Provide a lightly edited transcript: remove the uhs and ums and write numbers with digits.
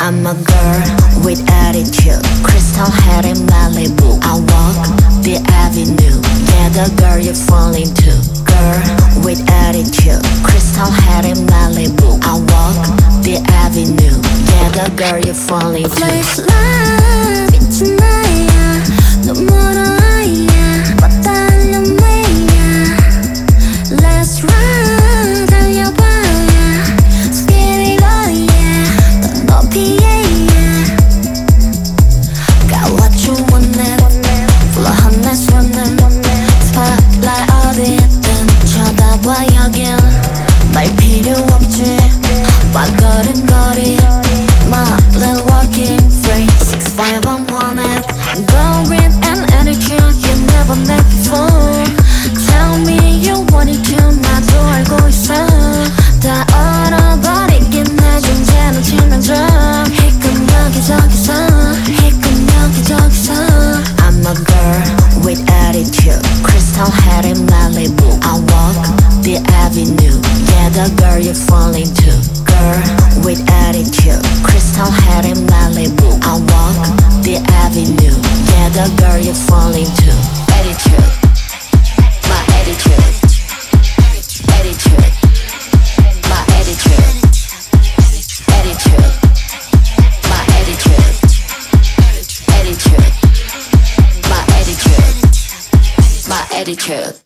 I'm a girl with attitude, crystal head in Malibu. I walk the avenue, yeah, the girl you're falling to. Girl with attitude, crystal head in Malibu. I walk the avenue, yeah, the girl you're falling to. First love, 있잖아요. 너 멀어야 뻗달려 매야. Let's run, 달려봐야. Speedy boy, yeah. 더 높이, yeah. Got what you wanted. Flow 하나 손을. Spotlight 어디든 쳐다봐 여긴. 말 필요 없지. 발걸음거리. My little walking free. 6'5" I'm wanted. Girl with an attitude you never met before. Tell me you want it to. 나도 알고 있어. 다 얼어버리긴 내 존재는 치명적. 희끔 여기저기서. 희끔 여기저기서. I'm a girl with attitude, crystal head in Malibu. I walk the avenue, yeah, the girl you're falling to. Girl with attitude, crystal head in Malibu. I walk the avenue, yeah, the girl you're falling to. Attitude, my attitude, attitude, my attitude, attitude, my attitude, attitude, my attitude, my attitude.